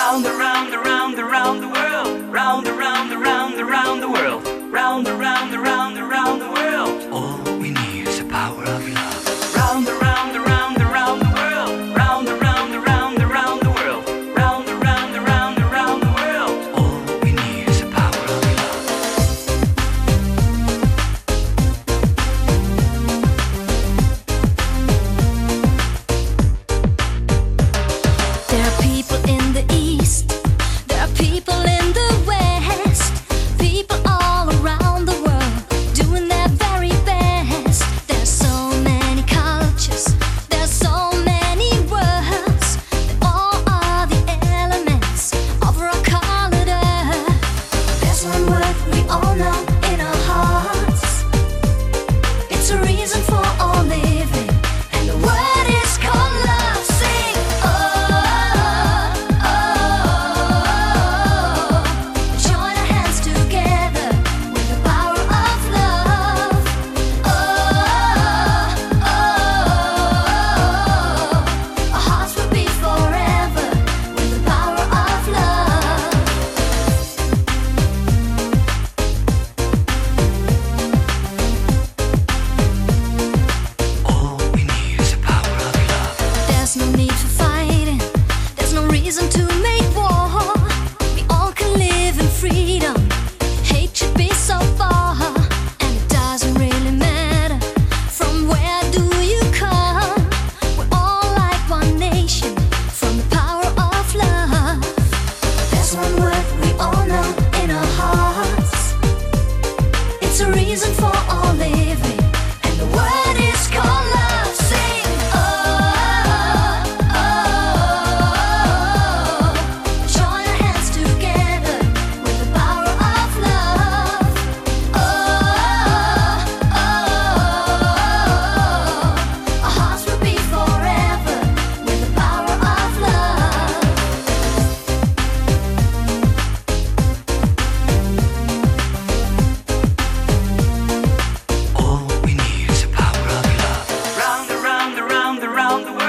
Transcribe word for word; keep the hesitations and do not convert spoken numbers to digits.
Round, around, around, around the world. Round, around, around, around the world. Round, around, around, around the world. All we need is the power of love. Round, around, around, around the world. Round, around, around, around the world. Round, around, around, around the world. All we need is the power of love. There are people in the east, there are people in the west, people all around the world doing their very best. There's so many cultures, there's so many worlds, they all are the elements of our colored earth. There's one word we all know in our hearts, it's a reason for all living, and the word is called love. Sing, oh, oh, oh. Join our hands together with the power of love. Oh, oh, oh. Our hearts will beat forever with the power of love. All we need is the power of love. There's no need for fighting, there's no reason to make war. We all can live in freedom, hate should be so far. And it doesn't really matter from where do you come, we're all like one nation from the power of love. There's one word we all know in our hearts, it's a reason for all living, and the word is called love. Sing, oh, oh, oh. Join our hands together with the power of love. Oh, oh, oh. Our hearts will beat forever with the power of love. All we need is the power of love. Round, around, around, around the world.